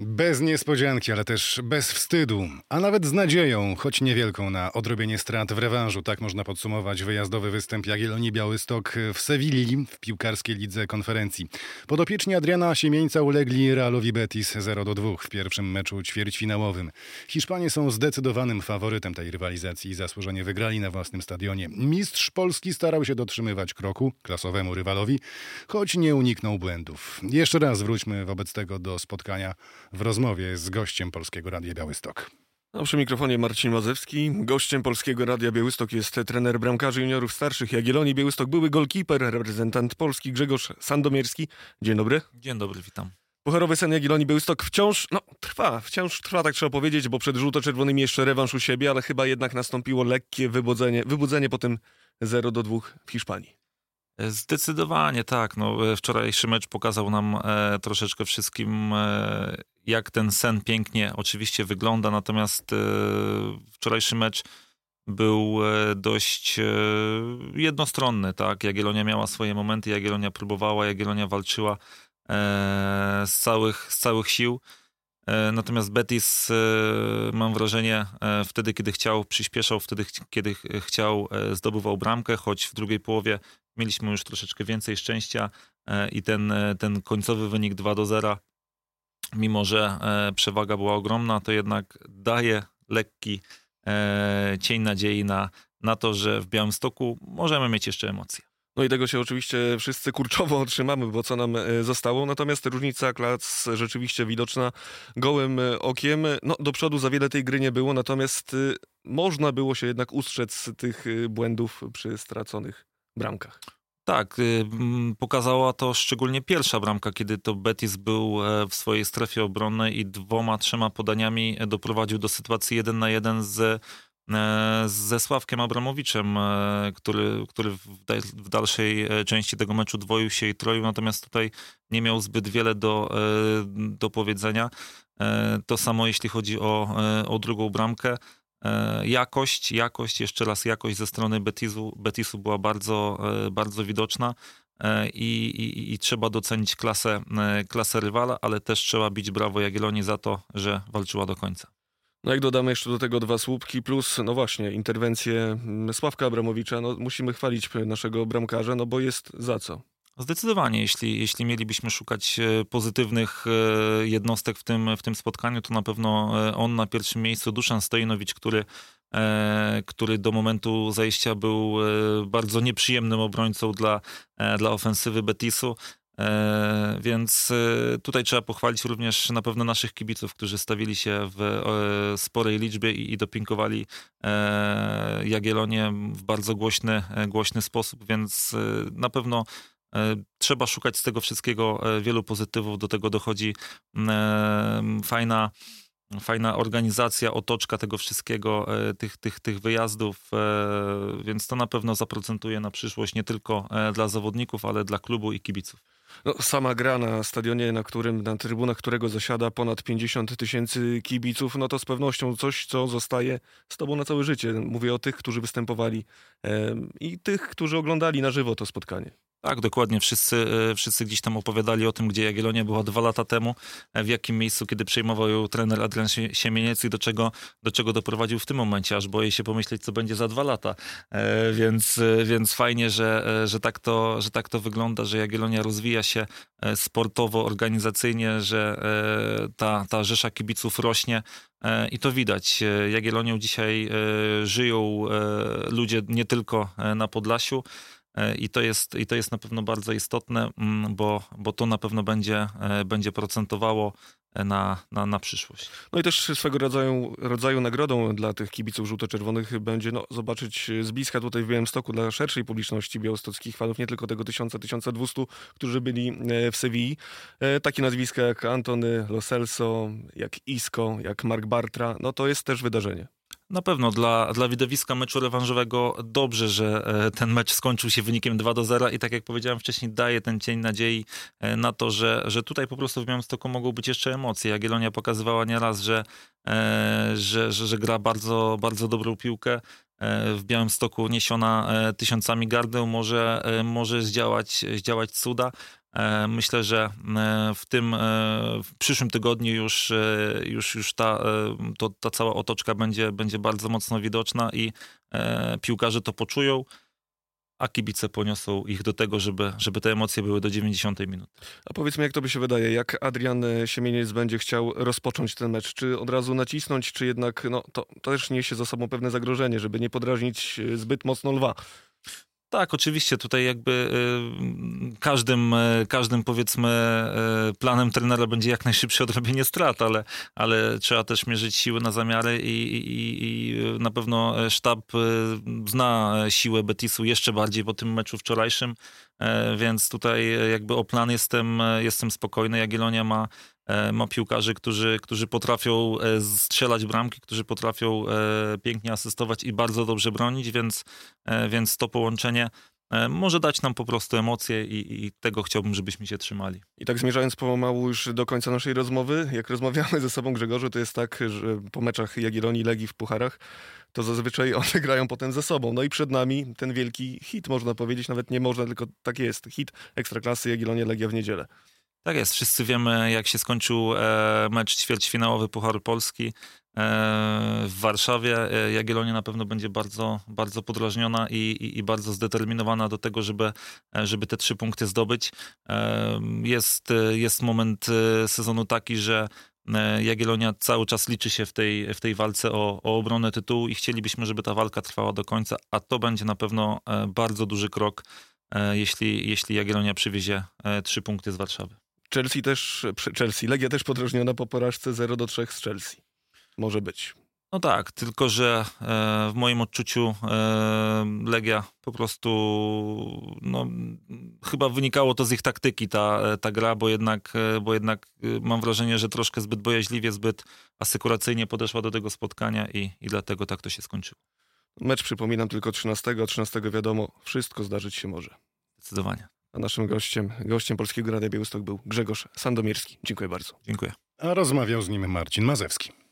Bez niespodzianki, ale też bez wstydu, a nawet z nadzieją, choć niewielką na odrobienie strat w rewanżu. Tak można podsumować wyjazdowy występ Jagiellonii Białystok w Sewilli w piłkarskiej lidze konferencji. Podopieczni Adriana Siemieńca ulegli Realowi Betis 0-2 w pierwszym meczu ćwierćfinałowym. Hiszpanie są zdecydowanym faworytem tej rywalizacji i zasłużenie wygrali na własnym stadionie. Mistrz Polski starał się dotrzymywać kroku klasowemu rywalowi, choć nie uniknął błędów. Jeszcze raz wróćmy wobec tego do spotkania w rozmowie z gościem Polskiego Radia Białystok. No, przy mikrofonie Marcin Mazewski. Gościem Polskiego Radia Białystok jest trener bramkarzy juniorów starszych Jagiellonii Białystok, były golkiper, reprezentant Polski Grzegorz Sandomierski. Dzień dobry. Dzień dobry, witam. Pucharowy sen Jagiellonii Białystok wciąż trwa, tak trzeba powiedzieć, bo przed żółto-czerwonymi jeszcze rewanż u siebie, ale chyba jednak nastąpiło lekkie wybudzenie po tym 0-2 w Hiszpanii. Zdecydowanie tak. Wczorajszy mecz pokazał nam troszeczkę wszystkim, jak ten sen pięknie oczywiście wygląda, natomiast wczorajszy mecz był dość jednostronny. Tak? Jagiellonia miała swoje momenty, Jagiellonia próbowała, Jagiellonia walczyła z całych sił. Natomiast Betis, mam wrażenie, wtedy kiedy chciał, przyspieszał, wtedy kiedy chciał, zdobywał bramkę, choć w drugiej połowie mieliśmy już troszeczkę więcej szczęścia i ten końcowy wynik 2-0, mimo że przewaga była ogromna, to jednak daje lekki cień nadziei na to, że w Białymstoku możemy mieć jeszcze emocje. No i tego się oczywiście wszyscy kurczowo trzymamy, bo co nam zostało. Natomiast różnica klas rzeczywiście widoczna gołym okiem. No do przodu za wiele tej gry nie było, natomiast można było się jednak ustrzec tych błędów przy straconych bramkach. Tak, pokazała to szczególnie pierwsza bramka, kiedy to Betis był w swojej strefie obronnej i 2-3 podaniami doprowadził do sytuacji 1-1 ze Sławkiem Abramowiczem, który w dalszej części tego meczu dwoił się i troił, natomiast tutaj nie miał zbyt wiele do powiedzenia. To samo jeśli chodzi o drugą bramkę. Jakość, jeszcze raz jakość ze strony Betisu była bardzo, bardzo widoczna i trzeba docenić klasę rywala, ale też trzeba bić brawo Jagiellonii za to, że walczyła do końca. No jak dodamy jeszcze do tego 2 słupki plus, no właśnie, interwencję Sławka Abramowicza, no musimy chwalić naszego bramkarza, no bo jest za co. Zdecydowanie, jeśli mielibyśmy szukać pozytywnych jednostek w tym spotkaniu, to na pewno on na pierwszym miejscu, Duszan Stojnowicz, który do momentu zajścia był bardzo nieprzyjemnym obrońcą dla ofensywy Betisu. Więc tutaj trzeba pochwalić również na pewno naszych kibiców, którzy stawili się w sporej liczbie i dopingowali Jagiellonię w bardzo głośny sposób, więc na pewno trzeba szukać z tego wszystkiego wielu pozytywów. Do tego dochodzi fajna organizacja, otoczka tego wszystkiego, tych wyjazdów, więc to na pewno zaprocentuje na przyszłość nie tylko dla zawodników, ale dla klubu i kibiców. No, sama gra na stadionie, na trybunach którego zasiada ponad 50 000 kibiców, no to z pewnością coś, co zostaje z tobą na całe życie. Mówię o tych, którzy występowali i tych, którzy oglądali na żywo to spotkanie. Tak, dokładnie. Wszyscy gdzieś tam opowiadali o tym, gdzie Jagiellonia była 2 lata temu, w jakim miejscu, kiedy przejmował ją trener Adrian Siemieniec i do czego doprowadził w tym momencie, aż boję się pomyśleć, co będzie za 2 lata. Więc fajnie, że tak to wygląda, że Jagiellonia rozwija się sportowo, organizacyjnie, że ta rzesza kibiców rośnie. I to widać. Jagiellonią dzisiaj żyją ludzie nie tylko na Podlasiu, i to jest na pewno bardzo istotne, bo to na pewno będzie procentowało na przyszłość. No i też swego rodzaju nagrodą dla tych kibiców żółto-czerwonych będzie zobaczyć z bliska tutaj w Białymstoku dla szerszej publiczności białostockich fanów, nie tylko tego 1000-1200, którzy byli w Sewilli. Takie nazwiska jak Antony Lo Celso, jak Isco, jak Mark Bartra, no to jest też wydarzenie. Na pewno dla widowiska meczu rewanżowego dobrze, że ten mecz skończył się wynikiem 2-0 i tak jak powiedziałem wcześniej, daje ten cień nadziei na to, że tutaj po prostu w Białymstoku mogą być jeszcze emocje. Jagiellonia pokazywała nieraz, że gra bardzo, bardzo dobrą piłkę. W Białymstoku niesiona tysiącami gardeł może zdziałać cuda. Myślę, że w przyszłym tygodniu już ta cała otoczka będzie bardzo mocno widoczna i piłkarze to poczują, a kibice poniosą ich do tego, żeby te emocje były do 90 minuty. A powiedz mi, jak tobie się wydaje, jak Adrian Siemieniec będzie chciał rozpocząć ten mecz? Czy od razu nacisnąć, czy jednak to też niesie za sobą pewne zagrożenie, żeby nie podrażnić zbyt mocno Lwa? Tak, oczywiście tutaj jakby każdym powiedzmy planem trenera będzie jak najszybsze odrobienie strat, ale trzeba też mierzyć siły na zamiary i na pewno sztab zna siłę Betisu jeszcze bardziej po tym meczu wczorajszym, więc tutaj jakby o plan jestem spokojny. Jagiellonia ma piłkarzy, którzy potrafią strzelać bramki, którzy potrafią pięknie asystować i bardzo dobrze bronić, więc to połączenie może dać nam po prostu emocje i tego chciałbym, żebyśmy się trzymali. I tak zmierzając pomału już do końca naszej rozmowy, jak rozmawiamy ze sobą, Grzegorzu, to jest tak, że po meczach Jagiellonii i Legii w pucharach, to zazwyczaj one grają potem ze sobą. No i przed nami ten wielki hit, można powiedzieć, nawet nie można, tylko tak jest, hit Ekstraklasy Jagiellonia-Legia w niedzielę. Tak jest, wszyscy wiemy, jak się skończył mecz ćwierćfinałowy Pucharu Polski w Warszawie. Jagiellonia na pewno będzie bardzo, bardzo podrażniona i bardzo zdeterminowana do tego, żeby te 3 punkty zdobyć. Jest moment sezonu taki, że Jagiellonia cały czas liczy się w tej walce o obronę tytułu i chcielibyśmy, żeby ta walka trwała do końca, a to będzie na pewno bardzo duży krok, jeśli Jagiellonia przywiezie 3 punkty z Warszawy. Legia też podrażniona po porażce 0-3 z Chelsea. Może być. No tak, tylko że w moim odczuciu Legia po prostu chyba wynikało to z ich taktyki ta gra, bo jednak mam wrażenie, że troszkę zbyt bojaźliwie, zbyt asykuracyjnie podeszła do tego spotkania i dlatego tak to się skończyło. Mecz, przypominam, tylko 13 wiadomo, wszystko zdarzyć się może. Zdecydowanie. A naszym gościem Polskiego Radia Białystok był Grzegorz Sandomierski. Dziękuję bardzo. Dziękuję. A rozmawiał z nim Marcin Mazewski.